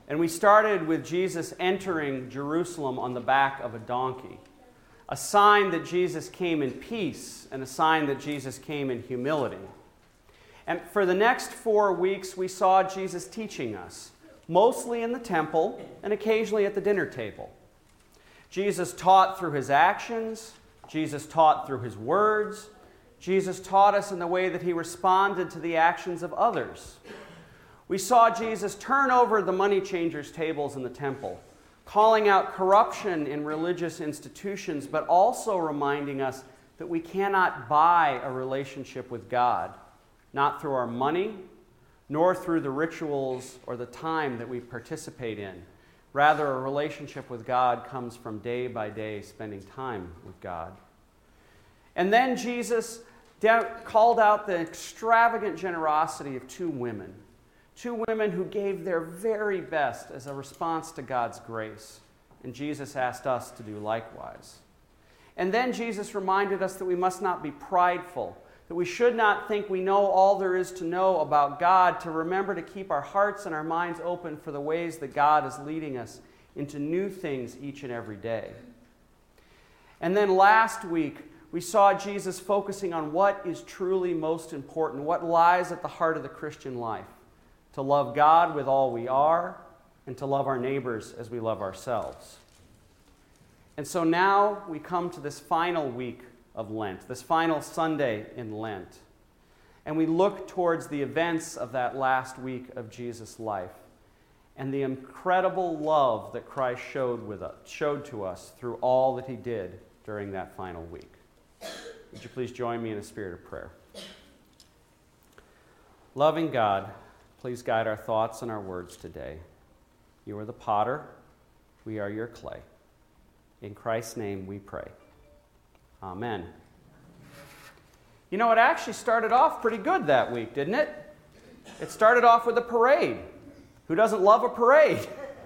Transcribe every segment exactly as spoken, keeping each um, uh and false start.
And we started with Jesus entering Jerusalem on the back of a donkey, a sign that Jesus came in peace and a sign that Jesus came in humility. And for the next four weeks, we saw Jesus teaching us, mostly in the temple and occasionally at the dinner table. Jesus taught through his actions. Jesus taught through his words. Jesus taught us in the way that he responded to the actions of others. We saw Jesus turn over the money changers' tables in the temple, calling out corruption in religious institutions, but also reminding us that we cannot buy a relationship with God, not through our money, nor through the rituals or the time that we participate in. Rather, a relationship with God comes from day by day spending time with God. And then Jesus called out the extravagant generosity of two women, two women who gave their very best as a response to God's grace. And Jesus asked us to do likewise. And then Jesus reminded us that we must not be prideful, that we should not think we know all there is to know about God, to remember to keep our hearts and our minds open for the ways that God is leading us into new things each and every day. And then last week, we saw Jesus focusing on what is truly most important, what lies at the heart of the Christian life, to love God with all we are and to love our neighbors as we love ourselves. And so now we come to this final week of Lent, this final Sunday in Lent. And we look towards the events of that last week of Jesus' life and the incredible love that Christ showed, with us, showed to us through all that he did during that final week. Would you please join me in a spirit of prayer? Loving God, please guide our thoughts and our words today. You are the potter, we are your clay. In Christ's name we pray. Amen. You know, it actually started off pretty good that week, didn't it? It started off with a parade. Who doesn't love a parade?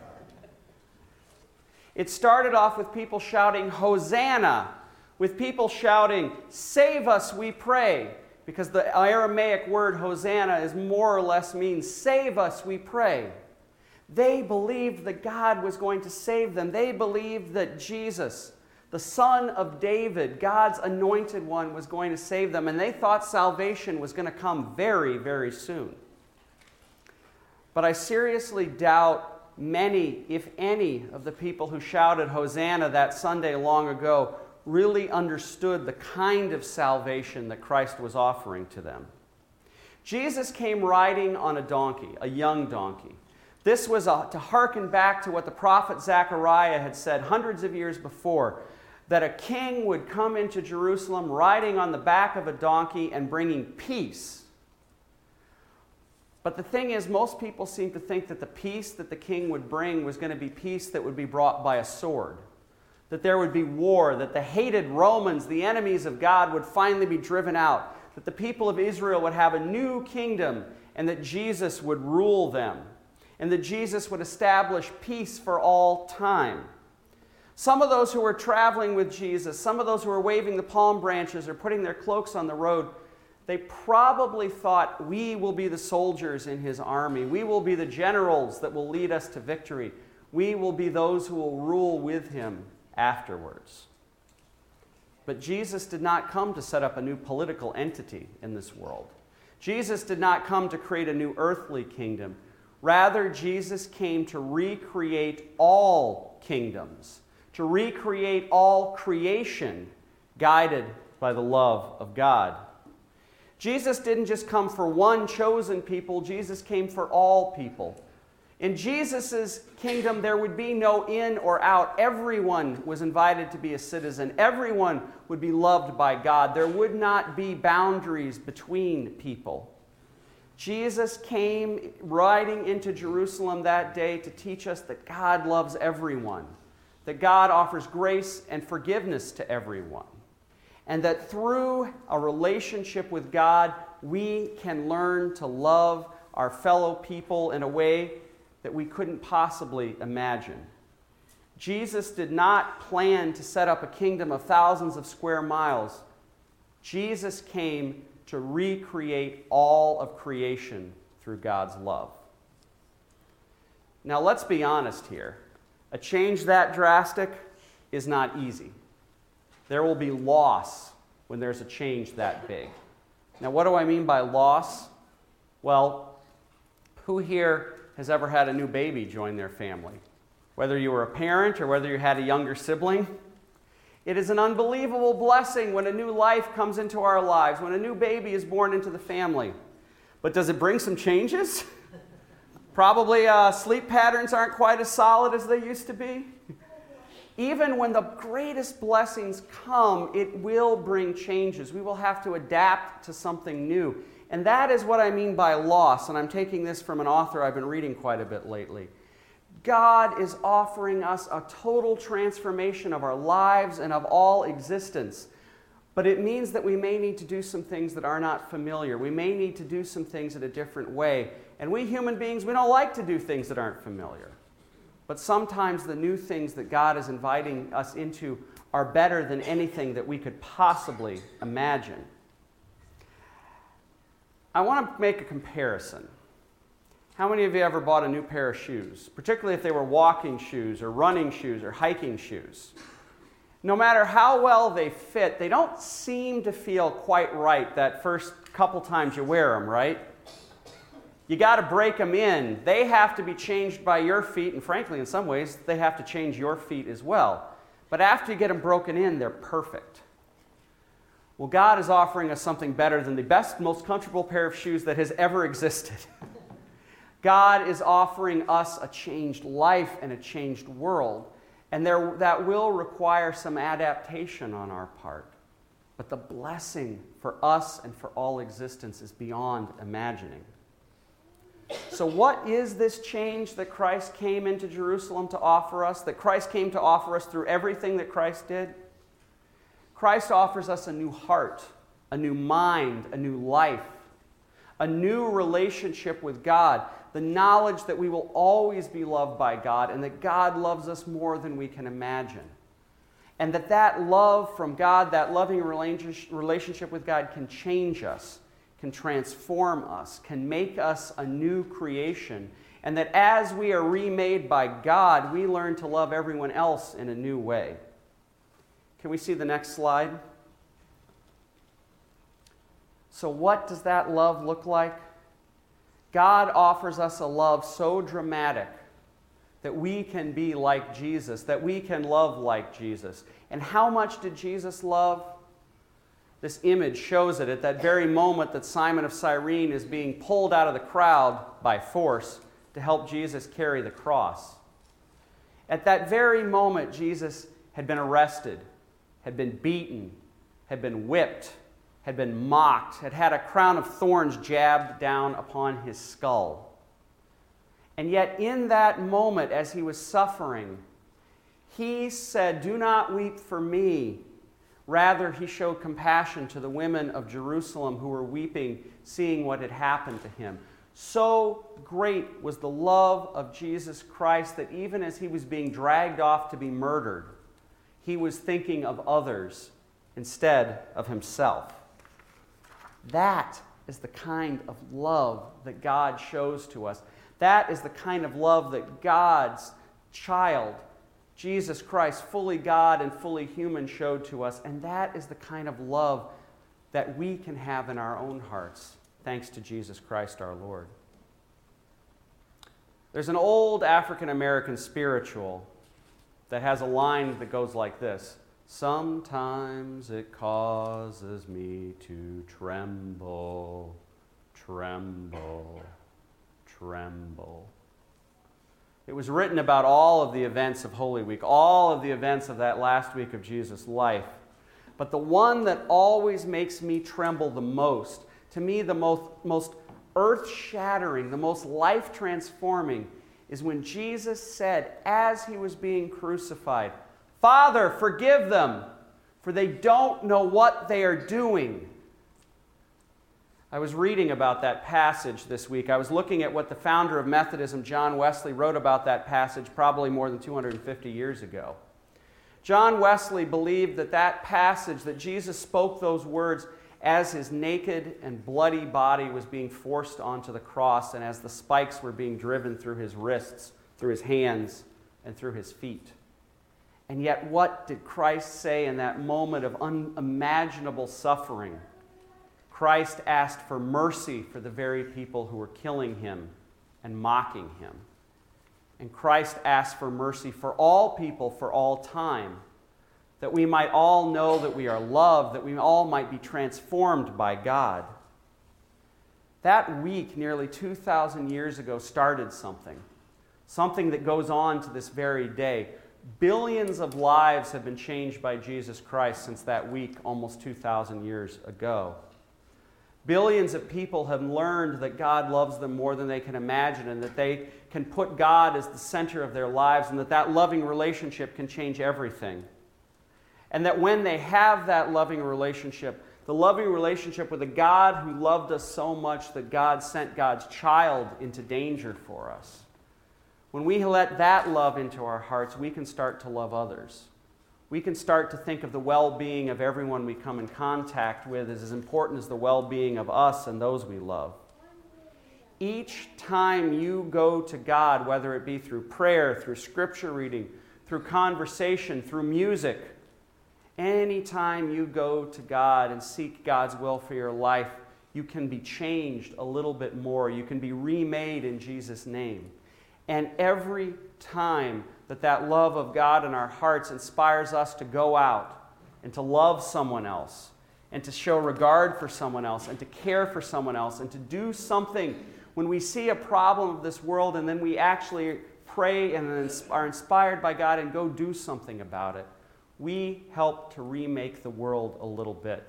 It started off with people shouting, Hosanna, with people shouting, save us, we pray, because the Aramaic word Hosanna is more or less means save us, we pray. They believed that God was going to save them. They believed that Jesus, the Son of David, God's anointed one, was going to save them, and they thought salvation was going to come very, very soon. But I seriously doubt many, if any, of the people who shouted Hosanna that Sunday long ago really understood the kind of salvation that Christ was offering to them. Jesus came riding on a donkey, a young donkey. This was a, to hearken back to what the prophet Zechariah had said hundreds of years before, that a king would come into Jerusalem riding on the back of a donkey and bringing peace. But the thing is, most people seem to think that the peace that the king would bring was going to be peace that would be brought by a sword, that there would be war, that the hated Romans, the enemies of God, would finally be driven out, that the people of Israel would have a new kingdom, and that Jesus would rule them, and that Jesus would establish peace for all time. Some of those who were traveling with Jesus, some of those who were waving the palm branches or putting their cloaks on the road, they probably thought, we will be the soldiers in his army. We will be the generals that will lead us to victory. We will be those who will rule with him afterwards. But Jesus did not come to set up a new political entity in this world. Jesus did not come to create a new earthly kingdom. Rather, Jesus came to recreate all kingdoms, to recreate all creation, guided by the love of God. Jesus didn't just come for one chosen people, Jesus came for all people. In Jesus' kingdom, there would be no in or out. Everyone was invited to be a citizen. Everyone would be loved by God. There would not be boundaries between people. Jesus came riding into Jerusalem that day to teach us that God loves everyone, that God offers grace and forgiveness to everyone, and that through a relationship with God, we can learn to love our fellow people in a way that we couldn't possibly imagine. Jesus did not plan to set up a kingdom of thousands of square miles. Jesus came to recreate all of creation through God's love. Now, let's be honest here. A change that drastic is not easy. There will be loss when there's a change that big. Now, what do I mean by loss? Well, who here has ever had a new baby join their family? Whether you were a parent or whether you had a younger sibling, it is an unbelievable blessing when a new life comes into our lives, when a new baby is born into the family. But does it bring some changes? Probably uh, sleep patterns aren't quite as solid as they used to be. Even when the greatest blessings come, it will bring changes. We will have to adapt to something new. And that is what I mean by loss. And I'm taking this from an author I've been reading quite a bit lately. God is offering us a total transformation of our lives and of all existence. But it means that we may need to do some things that are not familiar. We may need to do some things in a different way. And we human beings, we don't like to do things that aren't familiar. But sometimes the new things that God is inviting us into are better than anything that we could possibly imagine. I want to make a comparison. How many of you ever bought a new pair of shoes, particularly if they were walking shoes or running shoes or hiking shoes? No matter how well they fit, they don't seem to feel quite right that first couple times you wear them, right? You got to break them in. They have to be changed by your feet, and frankly, in some ways, they have to change your feet as well. But after you get them broken in, they're perfect. Well, God is offering us something better than the best, most comfortable pair of shoes that has ever existed. God is offering us a changed life and a changed world, and there, that will require some adaptation on our part. But the blessing for us and for all existence is beyond imagining. So what is this change that Christ came into Jerusalem to offer us, that Christ came to offer us through everything that Christ did? Christ offers us a new heart, a new mind, a new life, a new relationship with God, the knowledge that we will always be loved by God and that God loves us more than we can imagine. And that that love from God, that loving relationship with God can change us, can transform us, can make us a new creation, and that as we are remade by God, we learn to love everyone else in a new way. Can we see the next slide? So what does that love look like? God offers us a love so dramatic that we can be like Jesus, that we can love like Jesus. And how much did Jesus love? This image shows it at that very moment that Simon of Cyrene is being pulled out of the crowd by force to help Jesus carry the cross. At that very moment, Jesus had been arrested, had been beaten, had been whipped, had been mocked, had had a crown of thorns jabbed down upon his skull. And yet in that moment, as he was suffering, he said, "Do not weep for me." Rather, he showed compassion to the women of Jerusalem who were weeping, seeing what had happened to him. So great was the love of Jesus Christ that even as he was being dragged off to be murdered, he was thinking of others instead of himself. That is the kind of love that God shows to us. That is the kind of love that God's child, Jesus Christ, fully God and fully human, showed to us. And that is the kind of love that we can have in our own hearts, thanks to Jesus Christ our Lord. There's an old African-American spiritual that has a line that goes like this: "Sometimes it causes me to tremble, tremble, tremble." It was written about all of the events of Holy Week, all of the events of that last week of Jesus' life. But the one that always makes me tremble the most, to me the most, most earth-shattering, the most life-transforming, is when Jesus said, as he was being crucified, "Father, forgive them, for they don't know what they are doing." I was reading about that passage this week. I was looking at what the founder of Methodism, John Wesley, wrote about that passage probably more than two hundred fifty years ago. John Wesley believed that that passage, that Jesus spoke those words as his naked and bloody body was being forced onto the cross and as the spikes were being driven through his wrists, through his hands, and through his feet. And yet, what did Christ say in that moment of unimaginable suffering? Christ asked for mercy for the very people who were killing him and mocking him. And Christ asked for mercy for all people for all time, that we might all know that we are loved, that we all might be transformed by God. That week, nearly two thousand years ago, started something, something that goes on to this very day. Billions of lives have been changed by Jesus Christ since that week, almost two thousand years ago. Billions of people have learned that God loves them more than they can imagine, and that they can put God as the center of their lives, and that that loving relationship can change everything. And that when they have that loving relationship, the loving relationship with a God who loved us so much that God sent God's child into danger for us, when we let that love into our hearts, we can start to love others. We can start to think of the well-being of everyone we come in contact with as, as important as the well-being of us and those we love. Each time you go to God, whether it be through prayer, through scripture reading, through conversation, through music, anytime you go to God and seek God's will for your life, you can be changed a little bit more. You can be remade in Jesus' name. And every time that that love of God in our hearts inspires us to go out and to love someone else and to show regard for someone else and to care for someone else and to do something when we see a problem of this world and then we actually pray and are inspired by God and go do something about it, we help to remake the world a little bit.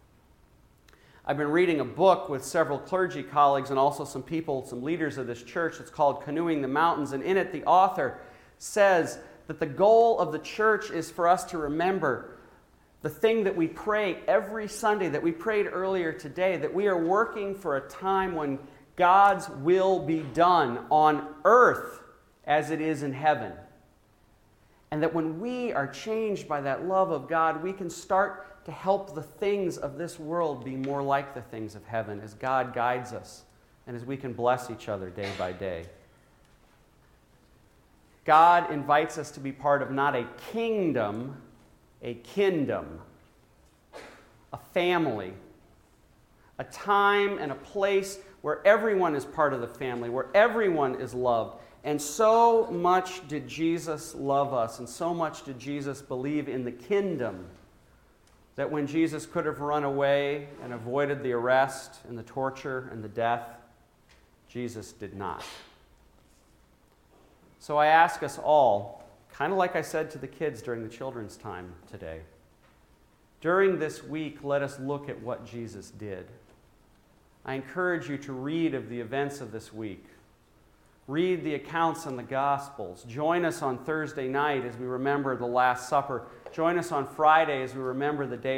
I've been reading a book with several clergy colleagues and also some people, some leaders of this church. It's called Canoeing the Mountains, and in it the author says that the goal of the church is for us to remember the thing that we pray every Sunday, that we prayed earlier today, that we are working for a time when God's will be done on earth as it is in heaven. And that when we are changed by that love of God, we can start to help the things of this world be more like the things of heaven as God guides us and as we can bless each other day by day. God invites us to be part of not a kingdom, a kingdom, a family, a time and a place where everyone is part of the family, where everyone is loved. And so much did Jesus love us, and so much did Jesus believe in the kingdom, that when Jesus could have run away and avoided the arrest and the torture and the death, Jesus did not. So I ask us all, kind of like I said to the kids during the children's time today, during this week, let us look at what Jesus did. I encourage you to read of the events of this week. Read the accounts in the Gospels. Join us on Thursday night as we remember the Last Supper. Join us on Friday as we remember the day